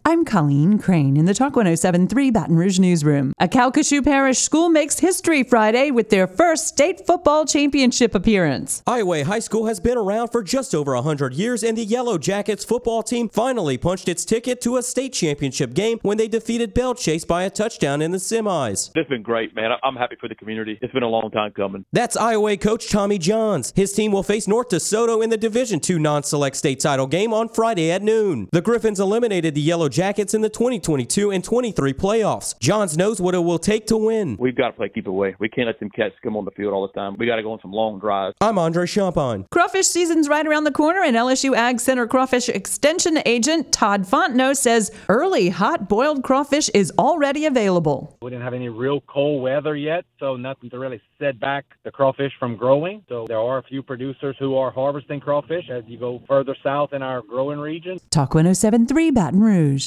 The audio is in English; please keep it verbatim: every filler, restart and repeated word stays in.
I'm Colleen Crane in the Talk one oh seven point three Baton Rouge newsroom. A Calcasieu Parish school makes history Friday with their first state football championship appearance. Iowa High School has been around for just over one hundred years, and the Yellow Jackets football team finally punched its ticket to a state championship game when they defeated Belle Chase by a touchdown in the semis. It's been great, man. I'm happy for the community. It's been a long time coming. That's Iowa coach Tommy Johns. His team will face North DeSoto in the Division two non-select state title game on Friday at noon. The Griffins eliminated the Yellow Jackets in the twenty twenty-two and twenty-three playoffs. Johns knows what it will take to win. We've got to play keep away. We can't let them cats come on the field all the time. We got to go on some long drives. I'm Andre Champagne. Crawfish season's right around the corner, and L S U Ag Center crawfish extension agent Todd Fontenot says early hot boiled crawfish is already available. We didn't have any real cold weather yet, so nothing to really set back the crawfish from growing. So there are a few producers who are harvesting crawfish as you go further south in our growing region. Talk one oh seven point three Baton Rouge.